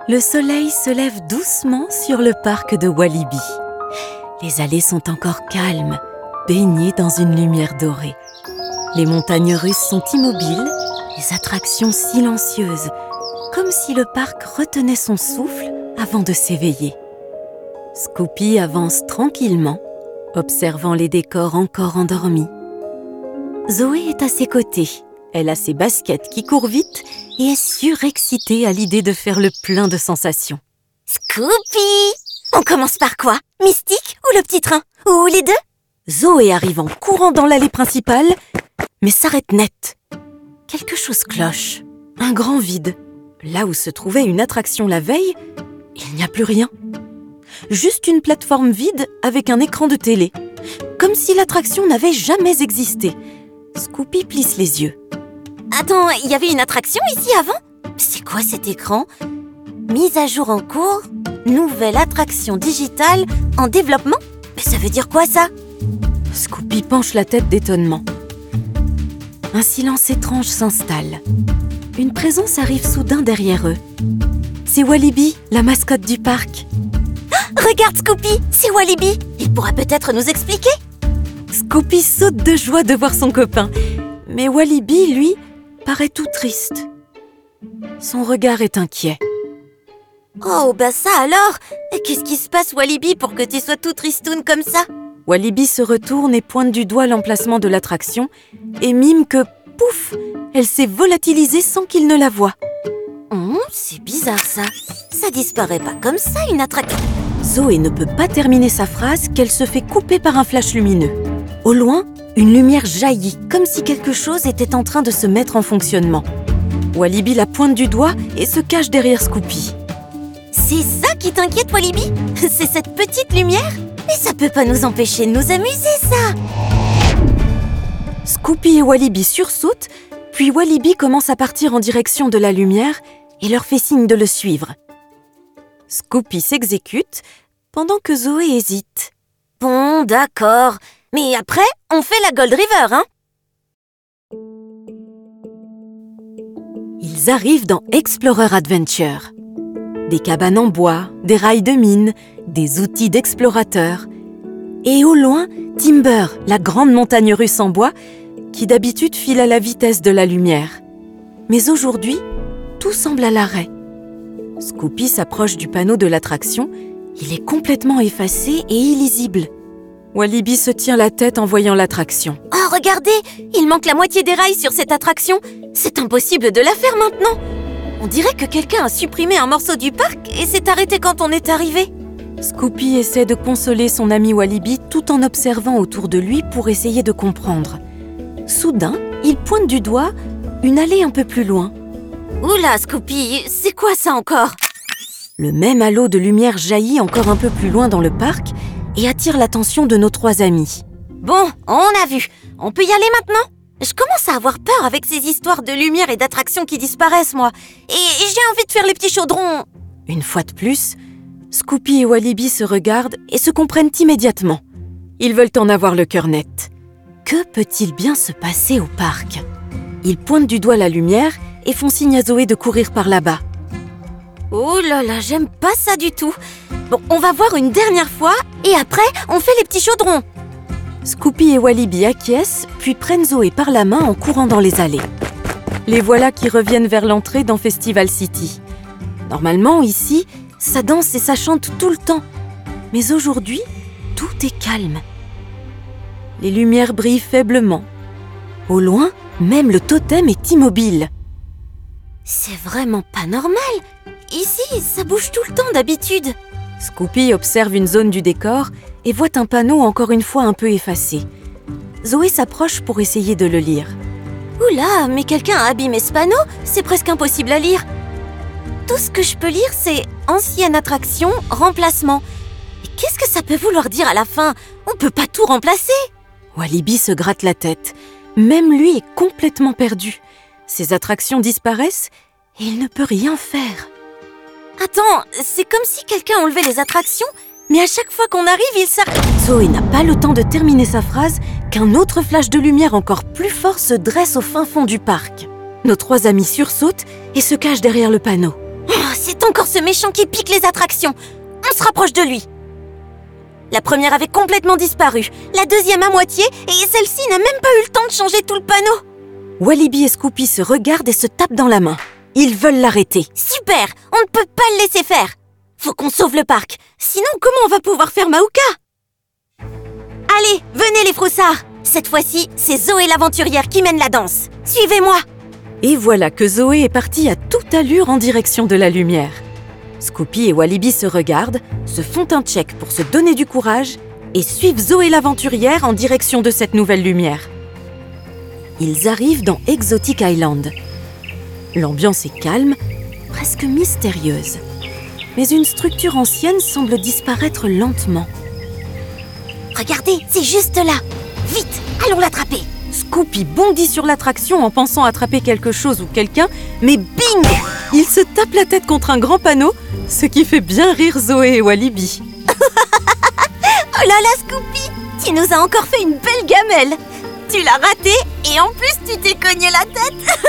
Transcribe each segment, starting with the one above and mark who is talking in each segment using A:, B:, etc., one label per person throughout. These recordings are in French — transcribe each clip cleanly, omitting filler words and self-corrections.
A: Le soleil se lève doucement sur le parc de Walibi. Les allées sont encore calmes, baignées dans une lumière dorée. Les montagnes russes sont immobiles, les attractions silencieuses, comme si le parc retenait son souffle avant de s'éveiller. Scoopy avance tranquillement, observant les décors encore endormis. Zoé est à ses côtés. Elle a ses baskets qui courent vite et est surexcitée à l'idée de faire le plein de sensations.
B: Scoopy! On commence par quoi? Mystique ou le petit train? Ou les deux?
A: Zoé arrive en courant dans l'allée principale, mais s'arrête net. Quelque chose cloche. Un grand vide. Là où se trouvait une attraction la veille, il n'y a plus rien. Juste une plateforme vide avec un écran de télé. Comme si l'attraction n'avait jamais existé. Scoopy plisse les yeux.
B: Attends, il y avait une attraction ici avant? C'est quoi cet écran? Mise à jour en cours, nouvelle attraction digitale en développement? Mais ça veut dire quoi ça?
A: Scoopy penche la tête d'étonnement. Un silence étrange s'installe. Une présence arrive soudain derrière eux. C'est Walibi, la mascotte du parc.
B: Ah, regarde Scoopy, c'est Walibi. Il pourra peut-être nous expliquer.
A: Scoopy saute de joie de voir son copain. Mais Walibi, lui, paraît tout triste. Son regard est inquiet.
B: Oh, bah ça alors! Qu'est-ce qui se passe, Walibi, pour que tu sois tout tristoun comme ça?
A: Walibi se retourne et pointe du doigt l'emplacement de l'attraction et mime que, pouf, elle s'est volatilisée sans qu'il ne la voie.
B: C'est bizarre ça. Ça disparaît pas comme ça, une attraction.
A: Zoé ne peut pas terminer sa phrase qu'elle se fait couper par un flash lumineux. Au loin, une lumière jaillit, comme si quelque chose était en train de se mettre en fonctionnement. Walibi la pointe du doigt et se cache derrière Scoopy.
B: C'est ça qui t'inquiète, Walibi? C'est cette petite lumière? Mais ça peut pas nous empêcher de nous amuser, ça!
A: Scoopy et Walibi sursautent, puis Walibi commence à partir en direction de la lumière et leur fait signe de le suivre. Scoopy s'exécute pendant que Zoé hésite.
B: Bon, d'accord. Mais après, on fait la Gold River, hein?
A: Ils arrivent dans Explorer Adventure. Des cabanes en bois, des rails de mine, des outils d'explorateurs. Et au loin, Timber, la grande montagne russe en bois, qui d'habitude file à la vitesse de la lumière. Mais aujourd'hui, tout semble à l'arrêt. Scoopy s'approche du panneau de l'attraction. Il est complètement effacé et illisible. Walibi se tient la tête en voyant l'attraction.
B: Oh, regardez! Il manque la moitié des rails sur cette attraction. C'est impossible de la faire maintenant. On dirait que quelqu'un a supprimé un morceau du parc et s'est arrêté quand on est arrivé.
A: Scoopy essaie de consoler son ami Walibi tout en observant autour de lui pour essayer de comprendre. Soudain, il pointe du doigt une allée un peu plus loin.
B: Oula, Scoopy, c'est quoi ça encore?
A: Le même halo de lumière jaillit encore un peu plus loin dans le parc et attire l'attention de nos trois amis.
B: Bon, on a vu. On peut y aller maintenant? Je commence à avoir peur avec ces histoires de lumière et d'attractions qui disparaissent, moi. Et j'ai envie de faire les petits chaudrons.
A: Une fois de plus, Scoopy et Walibi se regardent et se comprennent immédiatement. Ils veulent en avoir le cœur net. Que peut-il bien se passer au parc? Ils pointent du doigt la lumière et font signe à Zoé de courir par là-bas.
B: Oh là là, j'aime pas ça du tout. Bon, on va voir une dernière fois et après, on fait les petits chaudrons.
A: Scoopy et Walibi acquiescent, puis prennent Zoé par la main en courant dans les allées. Les voilà qui reviennent vers l'entrée dans Festival City. Normalement, ici, ça danse et ça chante tout le temps. Mais aujourd'hui, tout est calme. Les lumières brillent faiblement. Au loin, même le totem est immobile.
B: C'est vraiment pas normal. Ici, ça bouge tout le temps d'habitude.
A: Scoopy observe une zone du décor et voit un panneau encore une fois un peu effacé. Zoé s'approche pour essayer de le lire.
B: Oula, mais quelqu'un a abîmé ce panneau, c'est presque impossible à lire. Tout ce que je peux lire, c'est « Ancienne attraction, remplacement ». Et qu'est-ce que ça peut vouloir dire à la fin? On peut pas tout remplacer.
A: Walibi se gratte la tête. Même lui est complètement perdu. Ses attractions disparaissent et il ne peut rien faire.
B: Attends, c'est comme si quelqu'un enlevait les attractions, mais à chaque fois qu'on arrive, il s'arrête.
A: Zoé n'a pas le temps de terminer sa phrase qu'un autre flash de lumière encore plus fort se dresse au fin fond du parc. Nos trois amis sursautent et se cachent derrière le panneau.
B: Oh, c'est encore ce méchant qui pique les attractions. On se rapproche de lui. La première avait complètement disparu, la deuxième à moitié, et celle-ci n'a même pas eu le temps de changer tout le panneau.
A: Walibi et Scoopy se regardent et se tapent dans la main. Ils veulent l'arrêter.
B: Super! On ne peut pas le laisser faire. Faut qu'on sauve le parc. Sinon, comment on va pouvoir faire Maouka? Allez, venez les froussards. Cette fois-ci, c'est Zoé l'aventurière qui mène la danse. Suivez-moi.
A: Et voilà que Zoé est partie à toute allure en direction de la lumière. Scoopy et Walibi se regardent, se font un check pour se donner du courage et suivent Zoé l'aventurière en direction de cette nouvelle lumière. Ils arrivent dans Exotic Island. L'ambiance est calme, presque mystérieuse. Mais une structure ancienne semble disparaître lentement.
B: Regardez, c'est juste là. Vite, allons l'attraper.
A: Scoopy bondit sur l'attraction en pensant attraper quelque chose ou quelqu'un, mais bing! Il se tape la tête contre un grand panneau, ce qui fait bien rire Zoé et Walibi.
B: Oh là là, Scoopy, tu nous as encore fait une belle gamelle. Tu l'as raté et en plus tu t'es cogné la tête.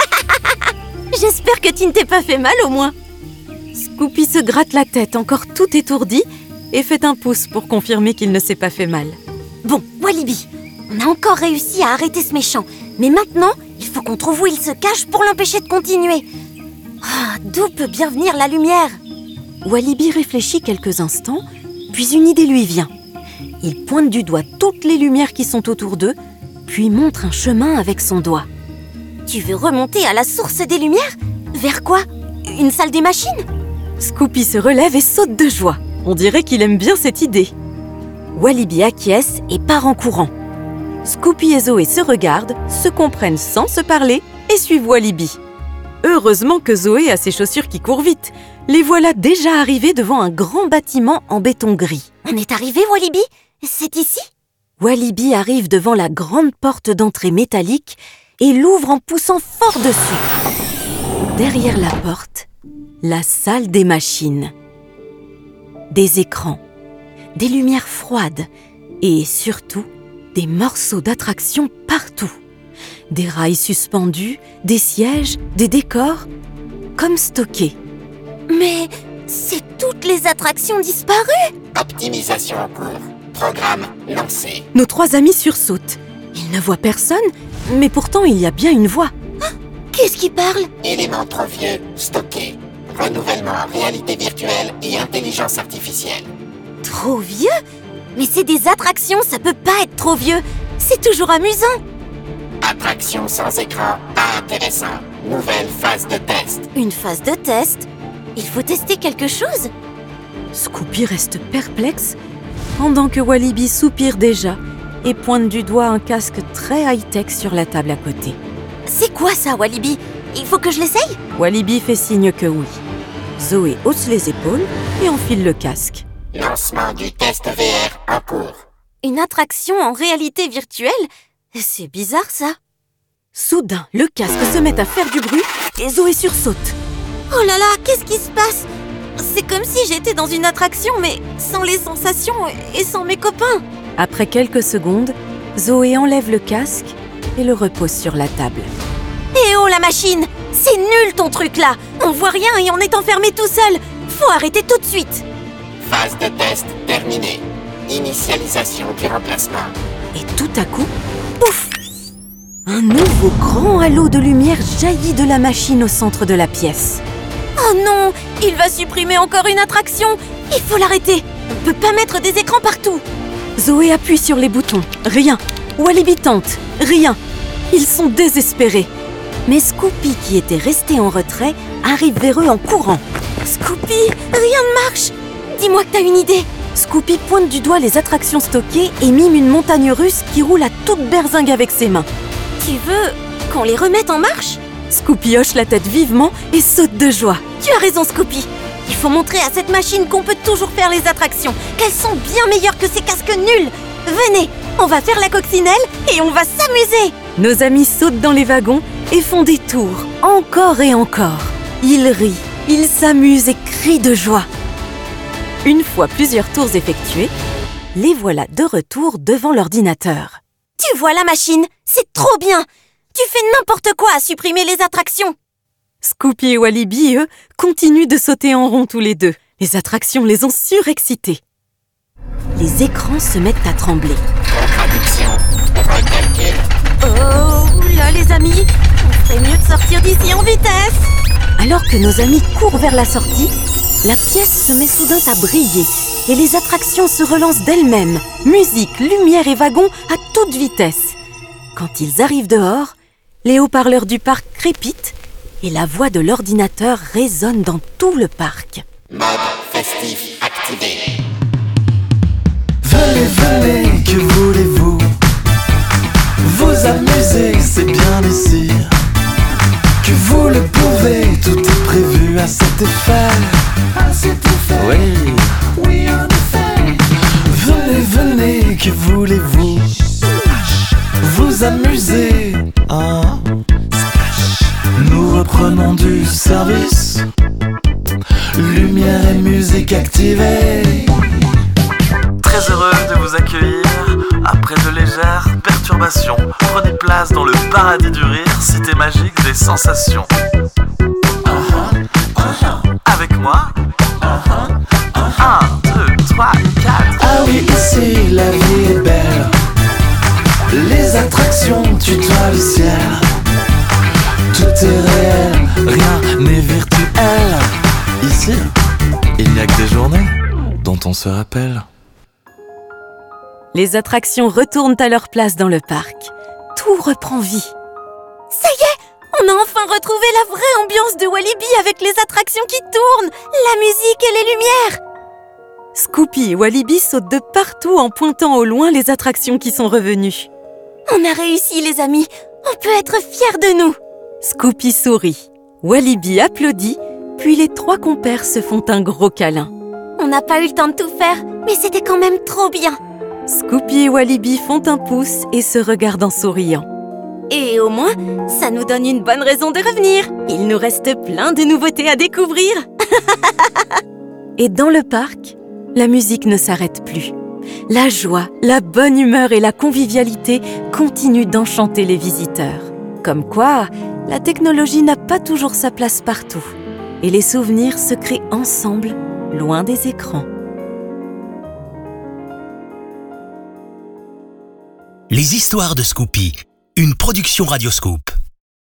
B: J'espère que tu ne t'es pas fait mal au moins.
A: Scoopy se gratte la tête, encore tout étourdi, et fait un pouce pour confirmer qu'il ne s'est pas fait mal.
B: Bon, Walibi, on a encore réussi à arrêter ce méchant. Mais maintenant, il faut qu'on trouve où il se cache pour l'empêcher de continuer. D'où peut bien venir la lumière?
A: Walibi réfléchit quelques instants, puis une idée lui vient. Il pointe du doigt toutes les lumières qui sont autour d'eux, puis montre un chemin avec son doigt.
B: Tu veux remonter à la source des lumières? Vers quoi? Une salle des machines?
A: Scoopy se relève et saute de joie. On dirait qu'il aime bien cette idée. Walibi acquiesce et part en courant. Scoopy et Zoé se regardent, se comprennent sans se parler et suivent Walibi. Heureusement que Zoé a ses chaussures qui courent vite. Les voilà déjà arrivés devant un grand bâtiment en béton gris.
B: On est arrivé, Walibi? C'est ici?
A: Walibi arrive devant la grande porte d'entrée métallique et l'ouvre en poussant fort dessus. Derrière la porte, la salle des machines. Des écrans, des lumières froides et surtout des morceaux d'attraction partout. Des rails suspendus, des sièges, des décors, comme stockés.
B: Mais c'est toutes les attractions disparues!
C: Optimisation en cours. Programme lancé.
A: Nos trois amis sursautent. Ils ne voient personne, mais pourtant il y a bien une voix.
B: Qu'est-ce qui parle?
C: Éléments trop vieux, stockés. Renouvellement, réalité virtuelle et intelligence artificielle.
B: Trop vieux? Mais c'est des attractions, ça peut pas être trop vieux. C'est toujours amusant.
C: Attraction sans écran, pas intéressant. Nouvelle phase de test.
B: Une phase de test? Il faut tester quelque chose?
A: Scoopy reste perplexe, pendant que Walibi soupire déjà et pointe du doigt un casque très high-tech sur la table à côté.
B: C'est quoi ça, Walibi? Il faut que je l'essaye?
A: Walibi fait signe que oui. Zoé hausse les épaules et enfile le casque.
C: Lancement du test VR en cours.
B: Une attraction en réalité virtuelle? C'est bizarre ça.
A: Soudain, le casque se met à faire du bruit et Zoé sursaute.
B: Oh là là, qu'est-ce qui se passe? C'est comme si j'étais dans une attraction, mais sans les sensations et sans mes copains.
A: Après quelques secondes, Zoé enlève le casque et le repose sur la table.
B: Eh oh la machine! C'est nul ton truc là! On voit rien et on est enfermé tout seul! Faut arrêter tout de suite!
C: Phase de test terminée. Initialisation du remplacement.
A: Et tout à coup, pouf! Un nouveau grand halo de lumière jaillit de la machine au centre de la pièce.
B: Oh non! Il va supprimer encore une attraction! Il faut l'arrêter! On peut pas mettre des écrans partout!
A: Zoé appuie sur les boutons. Rien. Walibi tente. Rien. Ils sont désespérés. Mais Scoopy, qui était resté en retrait, arrive vers eux en courant.
B: Scoopy, rien ne marche! Dis-moi que t'as une idée!
A: Scoopy pointe du doigt les attractions stockées et mime une montagne russe qui roule à toute berzingue avec ses mains.
B: Tu veux qu'on les remette en marche?
A: Scoopy hoche la tête vivement et saute de joie.
B: Tu as raison, Scoopy. Il faut montrer à cette machine qu'on peut toujours faire les attractions, qu'elles sont bien meilleures que ces casques nuls. Venez, on va faire la coccinelle et on va s'amuser.
A: Nos amis sautent dans les wagons et font des tours, encore et encore. Ils rient, ils s'amusent et crient de joie. Une fois plusieurs tours effectués, les voilà de retour devant l'ordinateur.
B: Tu vois la machine? C'est trop bien! Tu fais n'importe quoi à supprimer les attractions!
A: Scoopy et Walibi, eux, continuent de sauter en rond tous les deux. Les attractions les ont surexcités. Les écrans se mettent à trembler.
C: Contradiction, recalcul.
B: Oh là les amis, on ferait mieux de sortir d'ici en vitesse.
A: Alors que nos amis courent vers la sortie, la pièce se met soudain à briller et les attractions se relancent d'elles-mêmes. Musique, lumière et wagons à toute vitesse. Quand ils arrivent dehors, les haut-parleurs du parc crépitent et la voix de l'ordinateur résonne dans tout le parc.
C: Mode festif activé.
D: Venez, venez, que voulez-vous? Vous amuser, c'est bien ici. Que vous le pouvez, tout est prévu à cet effet. Oui, oui en effet. Venez, venez, que voulez-vous? Vous amuser, hein? Nous reprenons du service. Lumière et musique activée. Très heureux de vous accueillir. Après de légères perturbations, prenez place dans le paradis du rire, cité magique des sensations. Avec moi. 1, 2, 3, 4. Ah oui, ici la vie est belle. Les attractions tutoient le ciel. Tout est réel, rien n'est virtuel. Ici, il n'y a que des journées dont on se rappelle.
A: Les attractions retournent à leur place dans le parc. Tout reprend vie.
B: Ça y est, on a enfin retrouvé la vraie ambiance de Walibi avec les attractions qui tournent, la musique et les lumières.
A: Scoopy et Walibi sautent de partout en pointant au loin les attractions qui sont revenues.
B: On a réussi les amis, on peut être fiers de nous.
A: Scoopy sourit, Walibi applaudit, puis les trois compères se font un gros câlin.
B: On n'a pas eu le temps de tout faire, mais c'était quand même trop bien.
A: Scoopy et Walibi font un pouce et se regardent en souriant.
B: Et au moins, ça nous donne une bonne raison de revenir. Il nous reste plein de nouveautés à découvrir.
A: Et dans le parc, la musique ne s'arrête plus. La joie, la bonne humeur et la convivialité continuent d'enchanter les visiteurs. Comme quoi, la technologie n'a pas toujours sa place partout. Et les souvenirs se créent ensemble, loin des écrans.
E: Les histoires de Scoopy, une production Radioscoop.